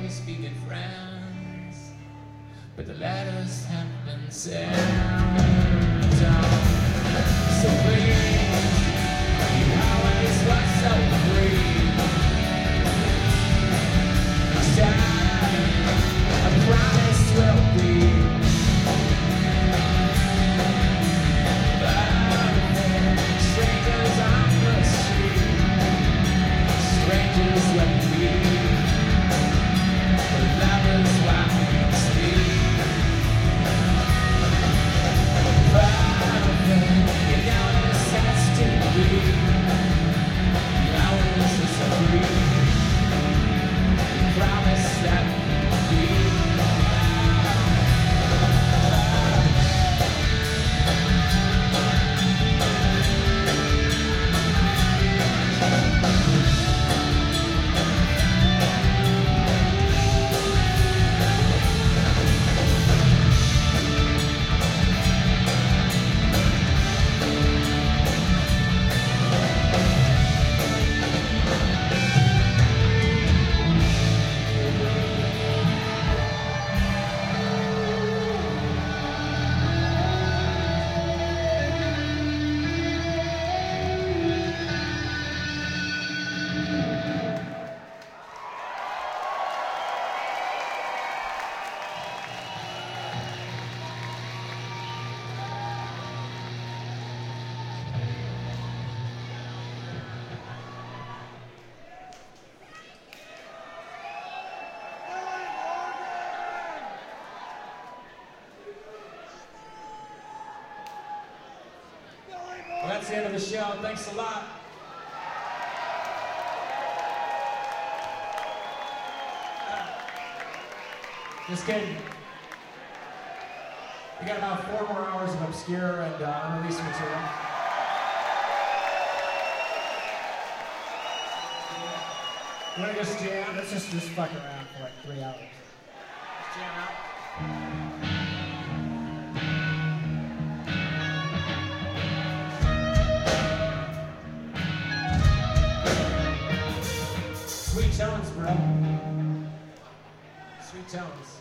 always be good friends, but the letters have been sent down. So please, you always were so free. Next time, I promise we'll be strangers on the street, strangers when we lovers while we sleep. Perfect, you know this has to be. Ours is free. We promise that we'll be. Well, that's the end of the show. Thanks a lot. Just kidding. We got about 4 more hours of obscure and unreleased material. You wanna just jam? Let's just fuck around for like 3 hours. Let's jam out. Sweet tones, bro. Sweet tones.